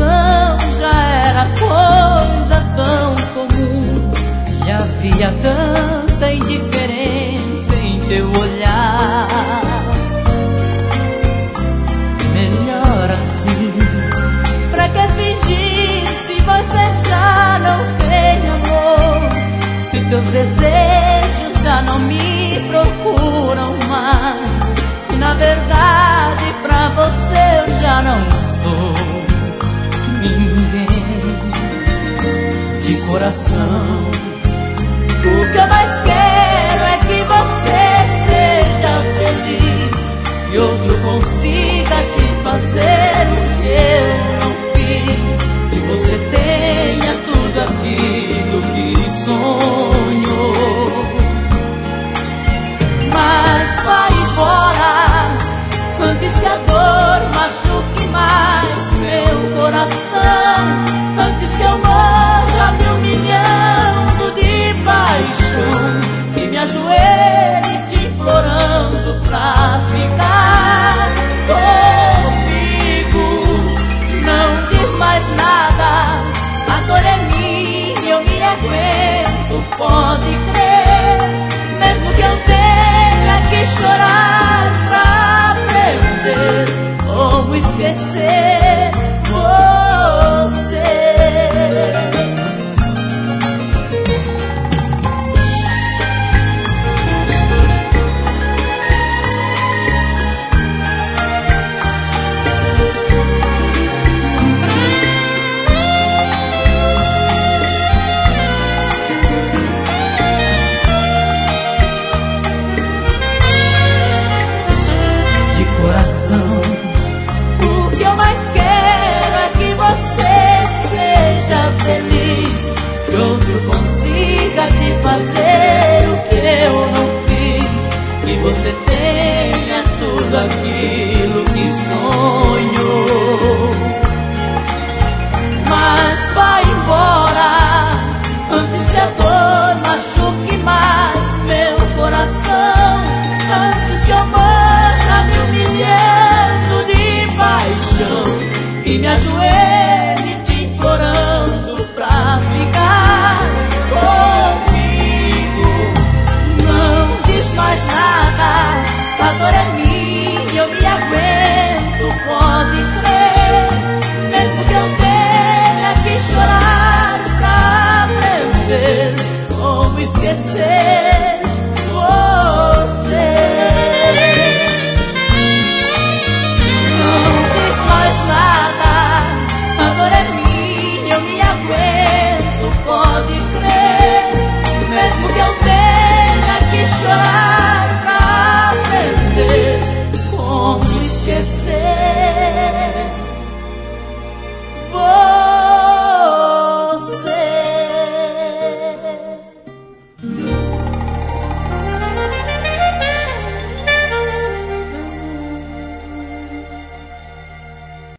coração já era coisa tão comum, e havia tanta indiferença em teu olhar. Melhor assim, pra que fingir se você já não tem amor? Se teus desejos já não me procuram mais, se na verdade pra você eu já não sou ninguém. De coração, o que eu mais quero é que você seja feliz e outro consiga te fazer o que eu não fiz, que você tenha tudo aquilo que sonhou. Mas vai embora antes que a dor machuque mais meu coração, antes que eu morra me humilhando de paixão, que me ajoelhe te implorando pra ficar comigo. Não diz mais nada, a dor é minha, eu me aguento, pode crer, mesmo que eu tenha que chorar pra aprender como esquecer.